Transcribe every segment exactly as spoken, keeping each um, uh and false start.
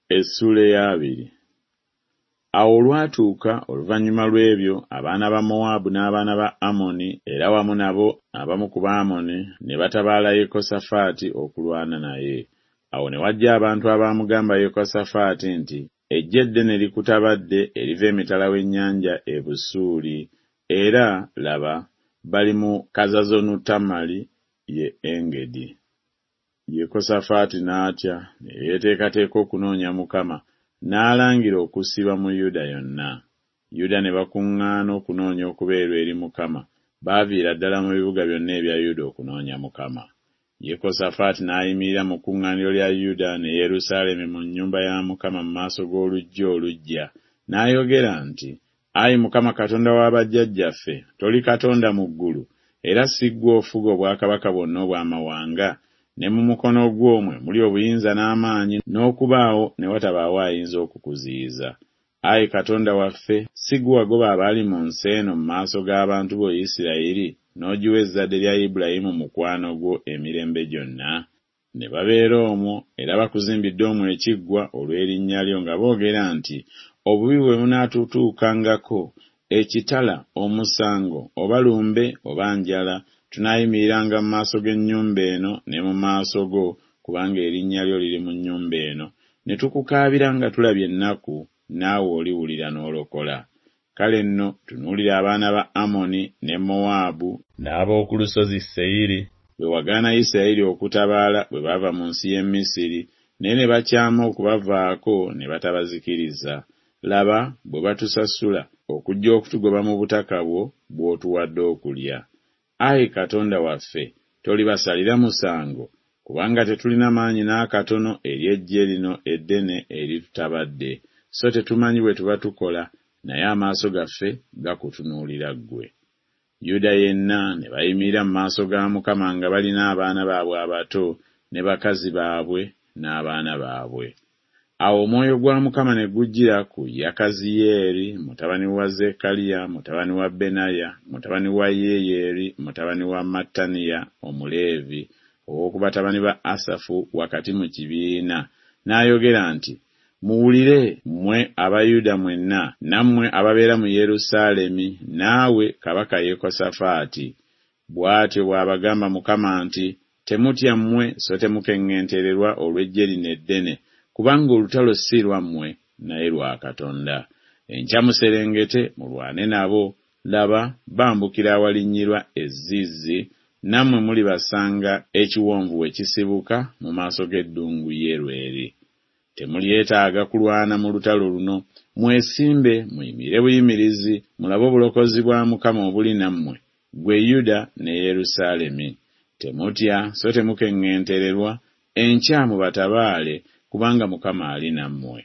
Essula ey'abiri. Awo olwatuuka oluvannyuma lw'ebyo abaana ba Mowaabu n'abaana ba Amoni era wamu nabo abamu ku Baamoni ne batabaala Yekosafaati okulwana naye. Awo ne wajja abantu abaamugamba Yekosafaati nti, eggye eddene likutabadde eriva emitala w'ennyanja e Busuuli, era laba bali mu Kazazonu-Tamali ye Engedi. Yekosafaati n'atya ne yeeteekateeka okunoonya Mukama, n'alangira okusiba mu Yuda yonna. Yuda ne bakuŋŋaana okunoonya okubeerwa eri Mukama, baaviira ddala mu bibuga byonna ebya Yuda okunoonya Mukama. Yekosafaati n'ayimirira mu kuŋŋaaniro lya Yuda ne Yerusaalemi mu nnyumba ya Mukama mu maaso g'oluggi oluggya, n'ayogera nti, Ayi Mukama Katonda wa bajjajjaffe, toli Katonda mu ggulu, era si ggwe ofuga obwakabaka bwonna obw'amawanga, ne mu mukono gw'omwe muli obuyinza n'amaanyi n'okubaawo ne watabaawo ayinza okukuziyiza. Ayi Katonda waffe, si ggwe wagoba abaali mu nsi eno mu maaso g'abantu bo Isirayiri, n'ogiwa ezzadde lya Ibulayimu mukwano gwo emirembe gyonna. Ne babeera omwo era bakuzimbidde omwo ekiggwa olw'erinnya lyo nga boogera nti, obubi bwe bunaatutuukangako, ekitala, omusango, oba lumbe oba njala, tunaayimiriranga mu maaso g'ennyumba eno ne mu maaso go, kubanga erinnya lyo liri mu nnyumba eno, ne tukukaabira nga tulabye ennaku, naawe oliwulira n'olokola. Kale nno tunuulira abaana ba Amoni ne Mowaabu n'ab'oku lusozi Seyiri bwe wagaana Isirayiri okutabaala bwe bava mu nsi y'e Misiri, naye ne bakyama okubavaako ne batabazikiriza. Laba bwe batusasula okujja okutugoba mu butaka bwo bw'otuwadde okulya. Ayi Katonda waffe, tolibasalira musango, kubanga tetulina maanyi n'akatono eri eggye lino eddene eritutabadde, so tetumanyi bwe tuba tukola, naye amaaso gaffe gakutunuulira ggwe. Yuda yenna ne bayimirira mu maaso ga Mukama nga balina abaana baabwe abato ne bakazi baabwe n'abaana baabwe. Awo omwoyo gwa Mukama ne gujjira ku Yakaziyeri mutabani wa Zekkaliya mutabani wa Benaya mutabani wa Yeyeri mutabani wa Mattaniya Omuleevi ow'oku batabani ba Asafu wakati mu kibiina, n'ayogera nti, muwulire mmwe Abayuda mwenna, nammwe ababeera mu Yerusaalemi, naawe Kabaka Yekosafaati. Bw'atyo bw'abagamba Mukama nti, temutya mmwe so temukeŋŋentererwa olw'eggye lino eddene, kubanga olutalo si lwammwe naye lwa Katonda. Enkya muserengete mulwane nabo, laba bambukira awalinnyirwa ezizzi, nammwe mulibasanga ekiwonvu we kisibuka mu maaso g'eddungu Yerweri. Temulyetaaga kulwana mu lutalo luno, mwesimbe muyimire buyimirizi, mulabe obulokozi bwa Mukama obuli nammwe, ggwe Yuda ne Yerusaalemi. Temutya so temukeŋŋentererwa, enkya mubatabaale, kubanga Mukama ali nammwe.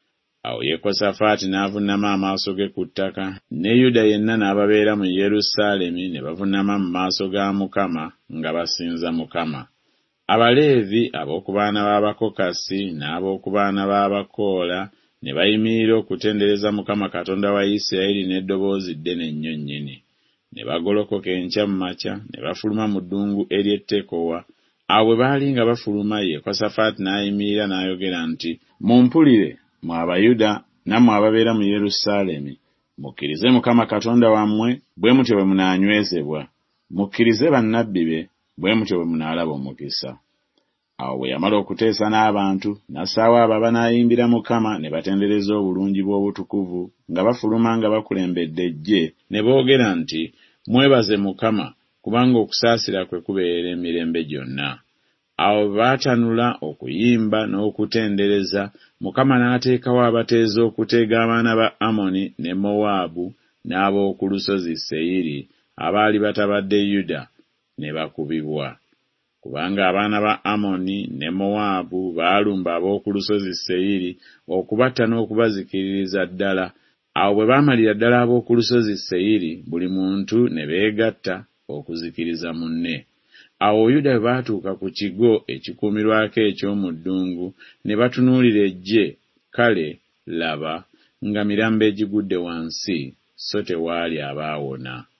Awo Yekosafaati n'avunnama amaaso ge ku ttaka, ne Yuda yenna n'ababeera mu Yerusaalemi ne bavunnama mu maaso ga Mukama nga basinza Mukama. Abaleevi ab'oku baana b'Abakokasi n'ab'oku baana b'Abakoola ne bayimirira okutendereza Mukama Katonda wa Isirayiri n'eddoboozi ddene nnyo nnyini. Ne bagolokoka enkya mu makya ne bafuluma mu ddungu ery'e Awo bwe baali nga bafuluma, Yekosafaati n'ayimirira n'ayogera nti, mumpulire mwe Abayuda nammwe ababeera mu Yerusaalemi, mukkirize Mukama Katonda wammwe, bwe mutyo bwe munaanywezebwa. Mukkirize bannabbi be, bwe mutyo bwe munaalaba omukisa. Awo bwe yamala okuteesa n'abantu, n'assaawo abo abanaayimbira Mukama ne batendereza obulungi bw'obutukuvu nga bafuluma nga bakulembedde eggye, ne boogera nti, mwebaze Mukama, kubanga okusaasira kwe kubeera emirembe gyonna. Awo baatanula okuyimba n'okutendereza, Mukama n'ateekawo abateeza okuteega abaana ba Amoni ne Mowaabu n'ab'oku lusozi Seyiri abaali batabadde Yuda ne bakubibwa. Kubanga abaana ba Amoni ne Mowaabu baalumba ab'oku lusozi Seyiri okubatta n'okubazikiririza ddala. Awo bwe baamalira ddala ab'oku lusozi Seyiri, buli muntu ne beegatta okuzikiriza munne. Awo Yuda bwe baatuuka ku kigo ekikuumirwako eky'omu ddungu, ne batunuulira eggye, kale laba nga mirambo egigudde wansi, so tewaali abaawona.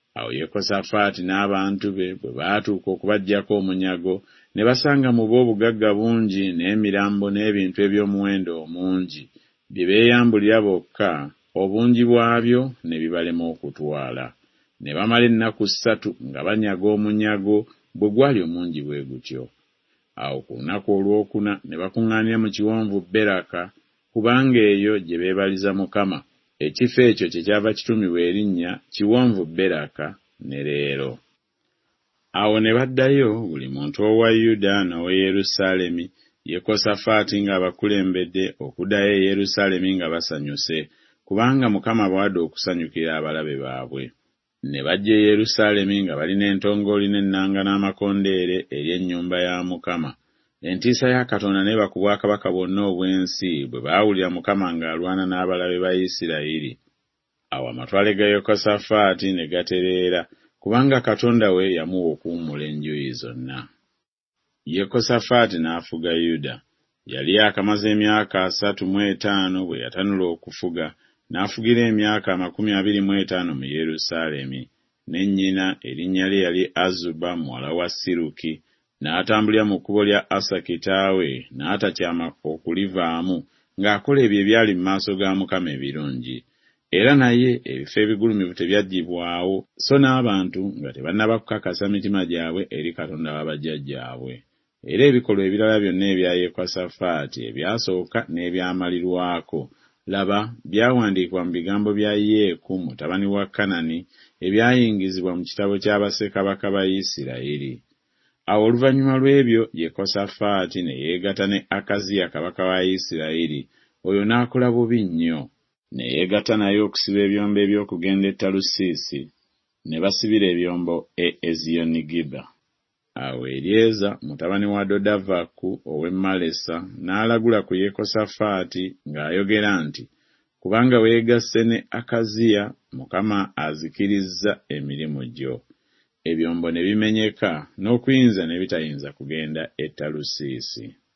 Awo Yekosafaati n'abantu be bwe baatuuka okubaggyako omunyago, ne basanga mu bo obugagga bungi n'emirambo n'ebintu eby'omuwendo omungi, bye beeyambulira bokka, obungi bwabyo ne bibalema okutwala. Ne bamala ennaku ssatu nga banyaga omunyago bwe gwali omungi bwe gutyo. Awo ku lunaku olwokuna ne bakuŋŋaanira mu kiwonvu Beraka, kubanga eyo gye beebaliza Mukama. Ekifo ekyo kyekyava kituumibwa erinnya Kiwonvu Beraka ne leero. Awo ne baddayo buli muntu owa Yuda n'owa Yerusaalemi, Yekosafaati ng'abakulembedde okuddayo e Yerusaalemi nga basanyuse, kubanga Mukama bw'adda okusanyukira abalabe baabwe. Ne bajja e Yerusaalemi nga balina entongooli n'ennanga n'amakondeere eri ennyumba ya Mukama. Entiisa ya Katonda n'eba ku bwakabaka bwonna obw'ensi bwe baawulira Mukama ng'alwana n'abalabe ba Isirayiri. Awo amatwale ga Yekosafaati ne gatereera, kubanga Katonda we yamuwa okuwummula enjuuyi zonna. Yekosafaati n'afuga Yuda. Yali yakamaze emyaka asatu mu etaano bwe yatanula okufuga, n'afugira emyaka amakumi abiri mu etaano mu Yerusaalemi. Ne nnyina erinnya lye yali Azuba muwala wa Siruki. N'atambulira mu kkubo lya Asa kitaawe, n'atakyama okulivaamu, ng'akola ebyo ebyali mu maaso ga Mukama ebirungi. Era naye ebifo ebigulumivu tebyaggibwawo, so n'abantu nga tebannaba kukakasa mitima gyabwe eri Katonda wa bajjajjaabwe. Era ebikolwa ebirala byonna ebya Yekosafaati ebyasooka n'ebyamalirwako, laba, byawandiikibwa mu bigambo bya Yeeku mutabani wa Kanani, ebyayingizibwa mu kitabo ky'abassekabaka ba Isirayiri. Awo oluvannyuma lw'ebyo Yekosafaati ne yeegatta ne Akaziya kabaka wa Isirayiri, oyo n'akola bubi nnyo. Ne yeegatta naye okusiba ebyombo eby'okugenda e Talusiisi, ne basibira ebyombo e Eziyonigiba. Awo Eryeza mutabani wa Dodavaku ow'e Malesa n'alagula ku Yekosafaati ng'ayogera nti, kubanga weegasse ne Akaziya, Mukama azikirizza emirimu gyo. Ebyombo ne bimenyeka, n'okuyinza ne bitayinza kugenda e Talusiisi.